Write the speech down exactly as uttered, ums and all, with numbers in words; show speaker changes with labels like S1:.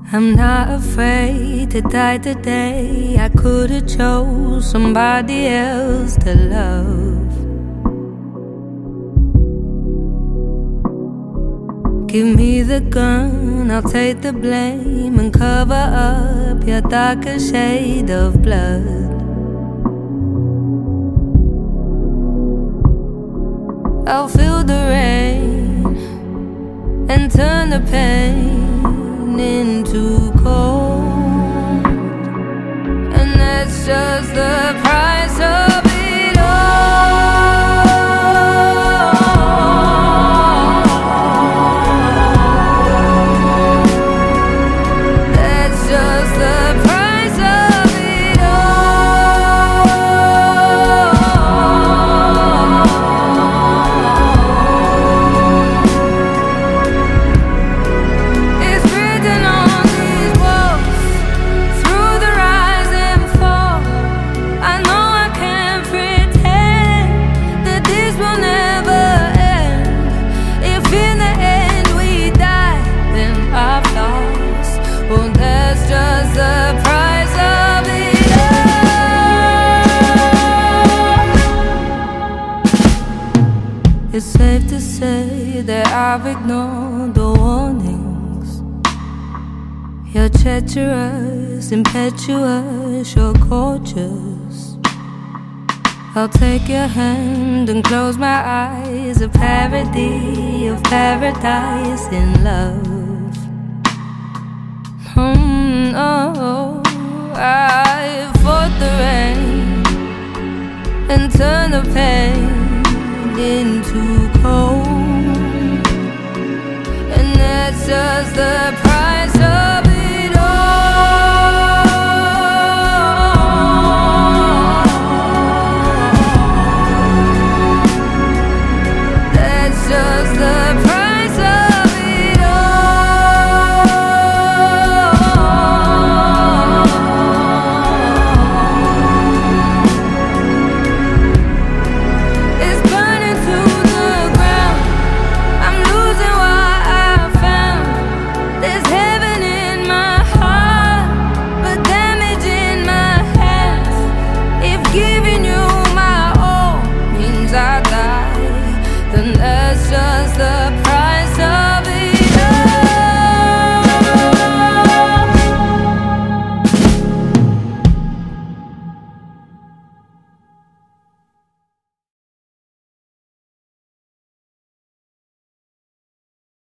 S1: I'm not afraid to die today. I could've chose somebody else to love. Give me the gun, I'll take the blame and cover up your darker shade of blood. I'll feel the rain and turn the pain into cold, and that's just the price of it all. That's just the price of it all. It's written on these walls, through the rise and fall. I know I can't pretend that this will never end. If in the end we die, then I've lost. Well, that's just the price of it all. It's safe to say that I've ignored the warnings. You're treacherous, impetuous, you're gorgeous. I'll take your hand and close my eyes. A parody of paradise in love. Hmm, oh, I fought the rain and turned the pain into cold, and that's just the